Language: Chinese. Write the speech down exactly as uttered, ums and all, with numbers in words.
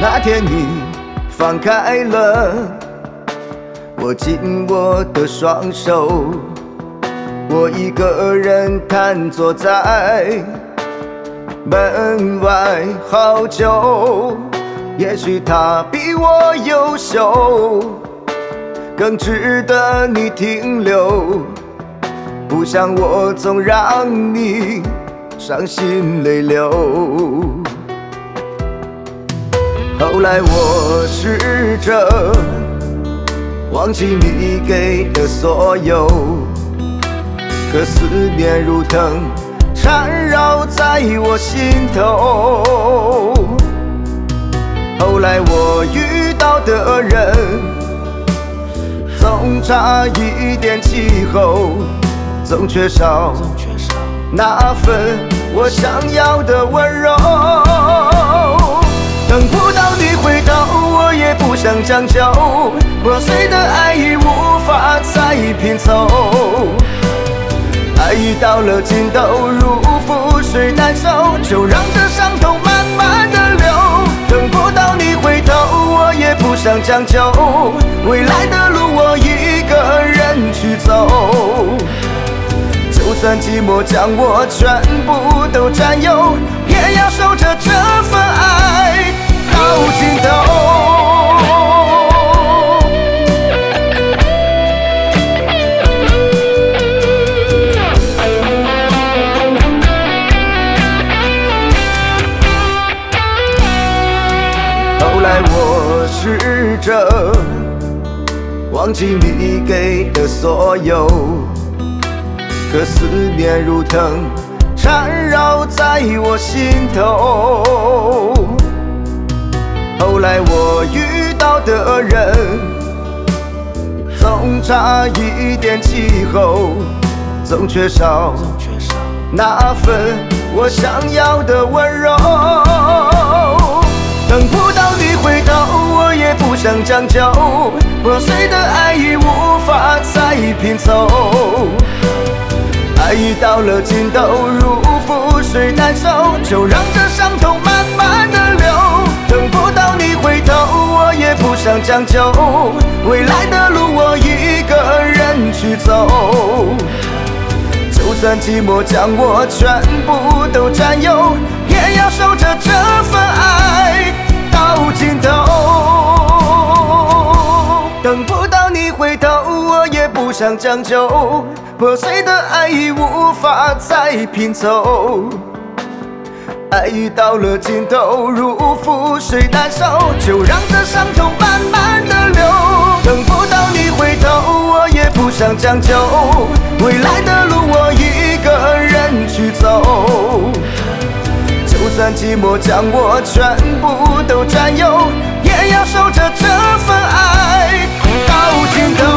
那天你放开了，握紧我的双手，我一个人瘫坐在门外好久。也许他比我优秀，更值得你停留，不想我总让你伤心泪流。后来我试着忘记你给的所有，可思念如藤缠绕在我心头。后来我遇到的人总差一点气候，总缺少那份我想要的温柔。等不到你回头，我也不想将就，破碎的爱已无法再拼凑。爱已到了尽头，如覆水难收，就让这伤痛慢慢的流。等不到你回头，我也不想将就，未来的路我一个人去走。就算寂寞将我全部都占有，也要守着这份爱到尽头。后来我试着忘记你给的所有，可思念如藤缠绕在我心头。后来我遇到的人总差一点气候，总缺少那份我想要的温柔。等不到你回头，我也不想将就，破碎的爱已无法再拼凑。爱已到了尽头，如覆水难收，就让这伤痛慢慢的流。等不到你回头，我也不想将就，未来的路我一个人去走。就算寂寞将我全部都占有，也要守着这份爱到尽头。等不到你回头，我也不想将就，破碎的爱已无法再拼凑。爱已到了尽头，如覆水难收，就让这伤痛慢慢的流。等不到你回头，我也不想将就，未来的路我一个人去走。就算寂寞将我全部都占有，也要守着这份爱到尽头。